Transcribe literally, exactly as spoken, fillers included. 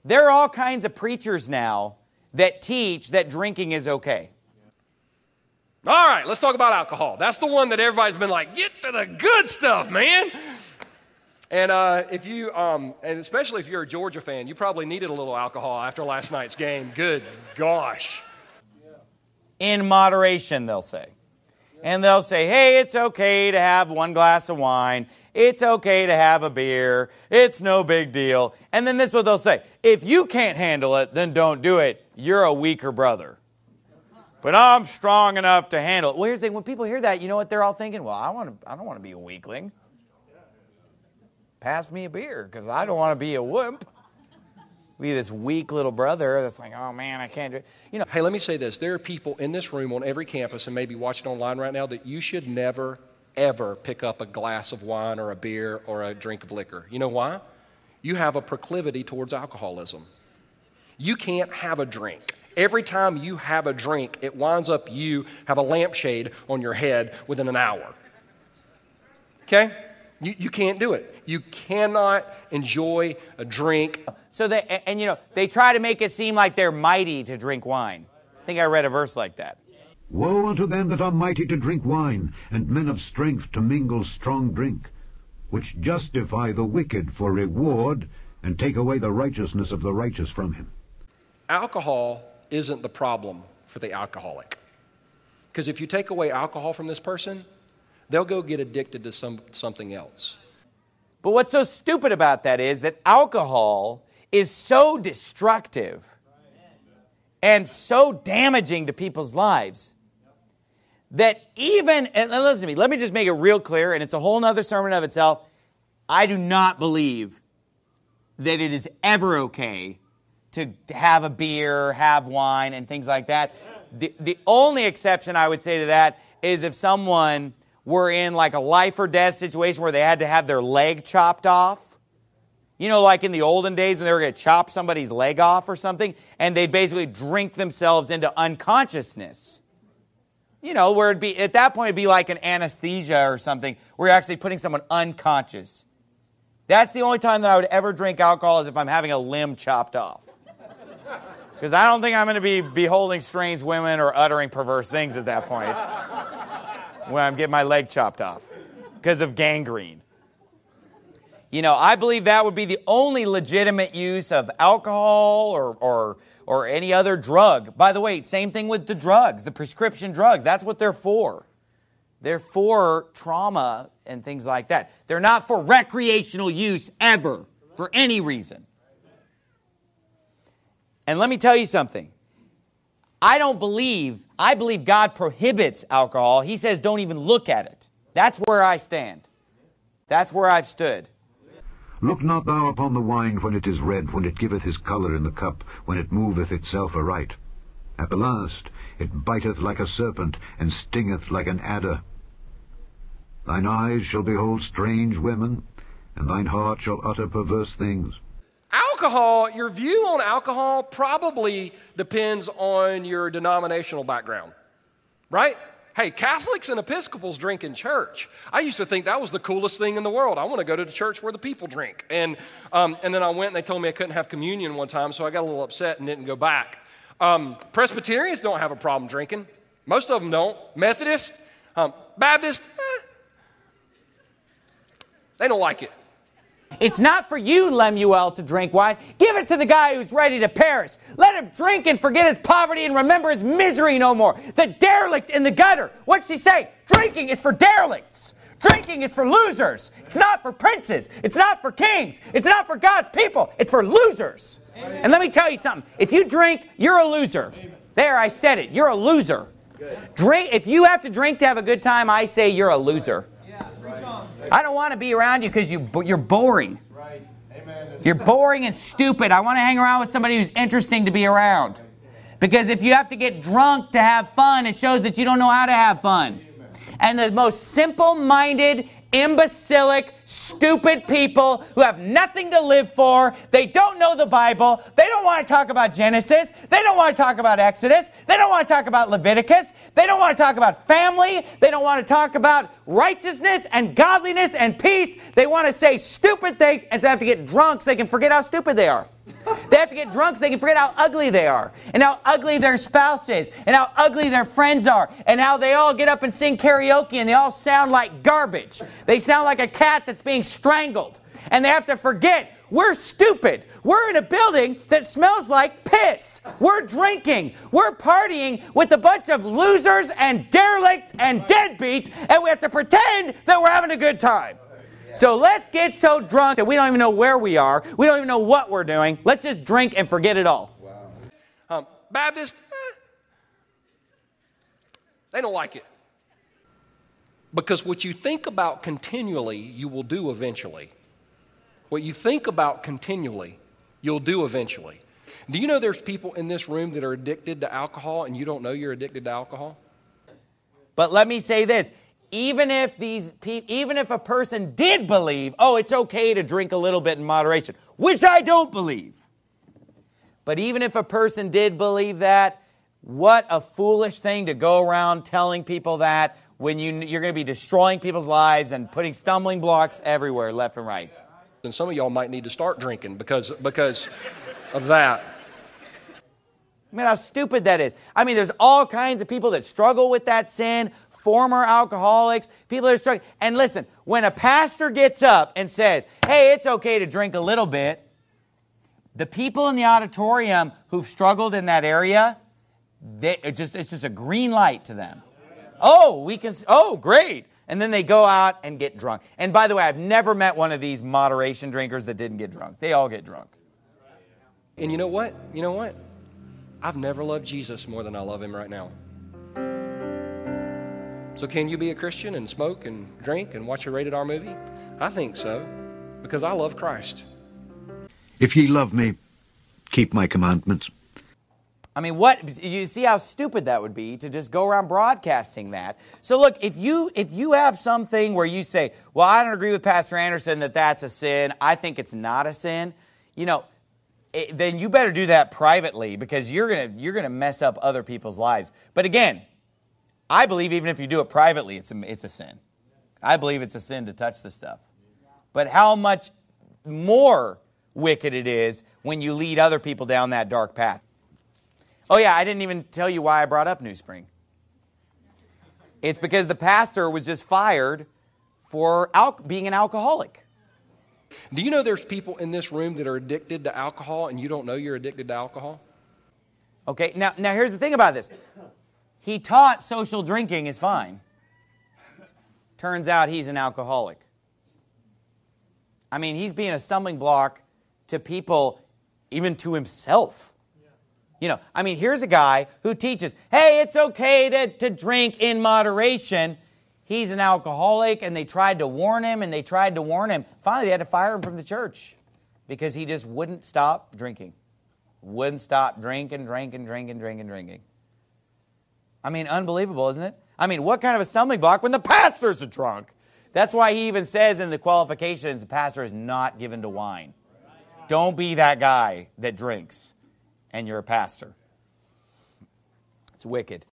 There are all kinds of preachers now that teach that drinking is okay. All right, let's talk about alcohol. That's the one that everybody's been like, get to the good stuff, man. And uh, if you, um, and especially if you're a Georgia fan, you probably needed a little alcohol after last night's game. Good gosh. In moderation, they'll say. And they'll say, hey, it's okay to have one glass of wine. It's okay to have a beer. It's no big deal. And then this is what they'll say. If you can't handle it, then don't do it. You're a weaker brother. But I'm strong enough to handle it. Well, here's the thing. When people hear that, you know what they're all thinking? Well, I want to. I don't want to be a weakling. Pass me a beer, because I don't want to be a wimp. Be this weak little brother that's like, oh man, I can't do it. You know. Hey, let me say this. There are people in this room on every campus and maybe watching online right now that you should never, ever pick up a glass of wine or a beer or a drink of liquor. You know why? You have a proclivity towards alcoholism. You can't have a drink. Every time you have a drink, it winds up you have a lampshade on your head within an hour. Okay? You, you can't do it. You cannot enjoy a drink. So they, and, and you know, they try to make it seem like they're mighty to drink wine. I think I read a verse like that. Woe unto them that are mighty to drink wine, and men of strength to mingle strong drink, which justify the wicked for reward, and take away the righteousness of the righteous from him. Alcohol isn't the problem for the alcoholic. Because if you take away alcohol from this person, they'll go get addicted to some something else. But what's so stupid about that is that alcohol is so destructive and so damaging to people's lives that even, and listen to me, let me just make it real clear, and it's a whole other sermon of itself. I do not believe that it is ever okay to have a beer, have wine, and things like that. The, the only exception I would say to that is if someone were in like a life or death situation where they had to have their leg chopped off. You know, like in the olden days when they were going to chop somebody's leg off or something, and they'd basically drink themselves into unconsciousness. You know, where it'd be, at that point, it'd be like an anesthesia or something, where you're actually putting someone unconscious. That's the only time that I would ever drink alcohol is if I'm having a limb chopped off. Because I don't think I'm going to be beholding strange women or uttering perverse things at that point when I'm getting my leg chopped off because of gangrene. You know, I believe that would be the only legitimate use of alcohol or, or, or any other drug. By the way, same thing with the drugs, the prescription drugs. That's what they're for. They're for trauma and things like that. They're not for recreational use ever, for any reason. And let me tell you something. I don't believe, I believe God prohibits alcohol. He says don't even look at it. That's where I stand. That's where I've stood. Look not thou upon the wine when it is red, when it giveth his colour in the cup, when it moveth itself aright. At the last it biteth like a serpent, and stingeth like an adder. Thine eyes shall behold strange women, and thine heart shall utter perverse things. Alcohol, your view on alcohol probably depends on your denominational background, right? Hey, Catholics and Episcopals drink in church. I used to think that was the coolest thing in the world. I want to go to the church where the people drink. And um, and then I went and they told me I couldn't have communion one time, so I got a little upset and didn't go back. Um, Presbyterians don't have a problem drinking. Most of them don't. Methodists, um, Baptists, eh, they don't like it. It's not for you, Lemuel, to drink wine. Give it to the guy who's ready to perish. Let him drink and forget his poverty and remember his misery no more. The derelict in the gutter. What's she say? Drinking is for derelicts. Drinking is for losers. It's not for princes. It's not for kings. It's not for God's people. It's for losers. Amen. And let me tell you something. If you drink, you're a loser. Amen. There, I said it. You're a loser. Good. Drink. If you have to drink to have a good time, I say you're a loser. I don't want to be around you because you, you're boring. Right. Amen. You're boring and stupid. I want to hang around with somebody who's interesting to be around. Because if you have to get drunk to have fun, it shows that you don't know how to have fun. And the most simple-minded, imbecilic, stupid people who have nothing to live for, they don't know the Bible, they don't want to talk about Genesis, they don't want to talk about Exodus, they don't want to talk about Leviticus, they don't want to talk about family, they don't want to talk about righteousness and godliness and peace. They want to say stupid things and so have to get drunk so they can forget how stupid they are. They have to get drunk so they can forget how ugly they are, and how ugly their spouse is, and how ugly their friends are, and how they all get up and sing karaoke and they all sound like garbage. They sound like a cat that's being strangled. And they have to forget, we're stupid. We're in a building that smells like piss. We're drinking. We're partying with a bunch of losers and derelicts and deadbeats, and we have to pretend that we're having a good time. So let's get so drunk that we don't even know where we are. We don't even know what we're doing. Let's just drink and forget it all. Wow. Um, Baptist, eh, they don't like it. Because what you think about continually, you will do eventually. What you think about continually, you'll do eventually. Do you know there's people in this room that are addicted to alcohol and you don't know you're addicted to alcohol? But let me say this. Even if these pe- even if a person did believe, oh, it's okay to drink a little bit in moderation, which I don't believe. But even if a person did believe that, what a foolish thing to go around telling people that when you, you're going to be destroying people's lives and putting stumbling blocks everywhere, left and right. And some of y'all might need to start drinking because, because of that. I mean, how stupid that is. I mean, there's all kinds of people that struggle with that sin, former alcoholics, people that are struggling. And listen, when a pastor gets up and says, hey, it's okay to drink a little bit, the people in the auditorium who've struggled in that area, they, it just, it's just a green light to them. Oh, we can, oh, great. And then they go out and get drunk. And by the way, I've never met one of these moderation drinkers that didn't get drunk. They all get drunk. And you know what? You know what? I've never loved Jesus more than I love him right now. So can you be a Christian and smoke and drink and watch a rated R movie? I think so, because I love Christ. If ye love me, keep my commandments. I mean, what, you see how stupid that would be to just go around broadcasting that. So look, if you if you have something where you say, well, I don't agree with Pastor Anderson that that's a sin, I think it's not a sin, you know, it, then you better do that privately because you're going to you're going to mess up other people's lives. But again, I believe even if you do it privately, it's a, it's a sin. I believe it's a sin to touch the stuff. But how much more wicked it is when you lead other people down that dark path. Oh yeah, I didn't even tell you why I brought up New Spring. It's because the pastor was just fired for al- being an alcoholic. Do you know there's people in this room that are addicted to alcohol and you don't know you're addicted to alcohol? Okay, now, now here's the thing about this. He taught social drinking is fine. Turns out he's an alcoholic. I mean, he's being a stumbling block to people, even to himself. You know, I mean, here's a guy who teaches, hey, it's okay to, to drink in moderation. He's an alcoholic, and they tried to warn him, and they tried to warn him. Finally, they had to fire him from the church because he just wouldn't stop drinking. Wouldn't stop drinking, drinking, drinking, drinking, drinking. I mean, unbelievable, isn't it? I mean, what kind of a stumbling block when the pastor's a drunk? That's why he even says in the qualifications, the pastor is not given to wine. Don't be that guy that drinks and you're a pastor. It's wicked.